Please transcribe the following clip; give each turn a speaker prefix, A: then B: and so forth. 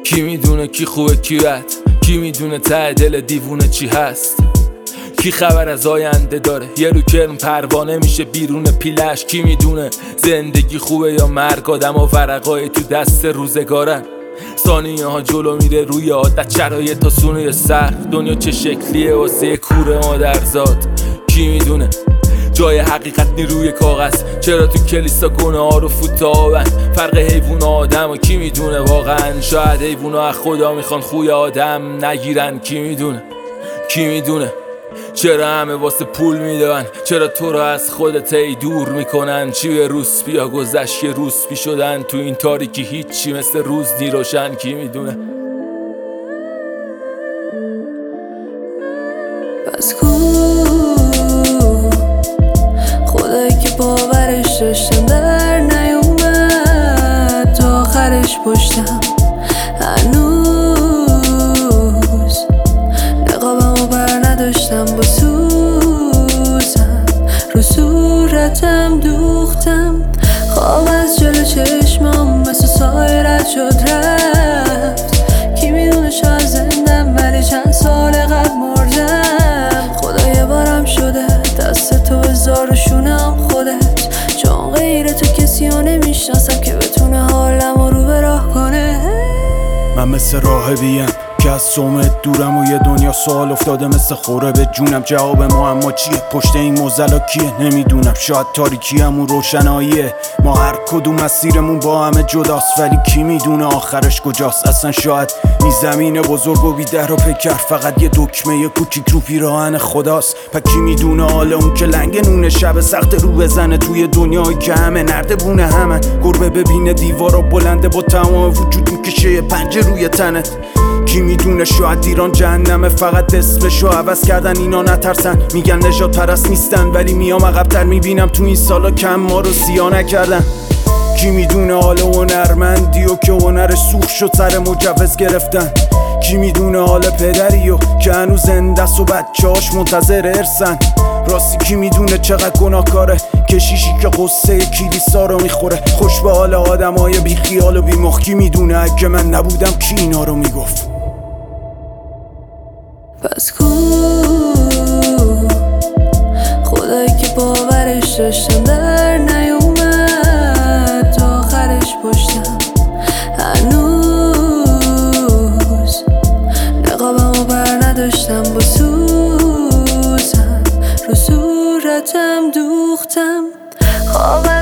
A: کی میدونه کی خوبه کی بد، کی میدونه ته دل دیوونه چی هست، کی خبر از آینده داره، یه رو کرم پروانه میشه بیرون پیلش، کی میدونه زندگی خوبه یا مرگ، آدم ها ورقای تو دست روزگارن، ثانیه ها جلو میره روی عادت، شرایط تا سونه سر، دنیا چه شکلیه واسه کوره مادرزاد، کی میدونه جای حقیقت نیروی کاغذ، چرا تو کلیسا گناه ها رو فوت آبن، فرق حیوان و آدم و کی میدونه واقعا، شاید حیوان ها از خدا میخوان خوی آدم نگیرن، کی میدونه کی میدونه چرا همه واسه پول میدون، چرا تو رو از خودت ای دور میکنن، چی به روسپی یا گذشت که روسپی شدن، تو این تاریکی هیچی مثل روز نی روشن، کی میدونه.
B: بس کو خدایی که باورش داشتم در نیومد تا آخرش پشتم، هنوز نقابمو بر نداشتم با سوزم، رو صورتم دوختم، خواب از جلو چشمام مثل سایه رد شد رفت، کی میدونه شاید زندم ولی چند سال قبل مردم، خدا یه بارم شده دست تو بذار رو شونم خودت، چون غیر تو کسی رو نمیشناسم که بتونه حالمو رو به راه کنه.
C: من مثل راهبیم که از سومت دورم و یه دنیا سوال افتاده مثل خوره به جونم، جواب معما چیه پشت این موزلا کیه نمیدونم، شاید تاریکی همون روشناییه، ما هر کدوم مسیرمون با همه جداست ولی کی میدونه آخرش کجاست، اصلا شاید این زمین بزرگ و بی در و پیکر فقط یه دکمه کوچیک رو پیراهن خداست، پس کی میدونه حال اون که لنگ نونه شب سخت رو بزنه توی دنیایی که همه نرده بونه همه گربه ببینه دیوارا بلنده با تمام وجود میکشه یه پنجه روی تنت، کی میدونه شاید ایران جهنمه فقط اسمشو عوض کردن اینا نترسن، میگن نجات پرست نیستن ولی میام عقب‌تر میبینم تو این سالا کم ما رو سیاه نکردن، کی میدونه حال هنرمندی و که هنرش سوخت شد سر مجوز گرفتن، کی میدونه حال پدریو که هنوز زنده است و بچه‌هاش منتظر ارثن، راستی کی میدونه چقدر گناهکاره کشیشی که قصه کلیسا رو میخوره، خوش به حال آدمای بی خیال و بی مخ، کی میدونه اگه من نبودم کی اینا رو میگفت.
B: پس کو خدایی که باورش داشتم در نیومد تا آخرش پشتم، هنوز نقابمو بر نداشتم با سوزم، رو صورتم دوختم، خواب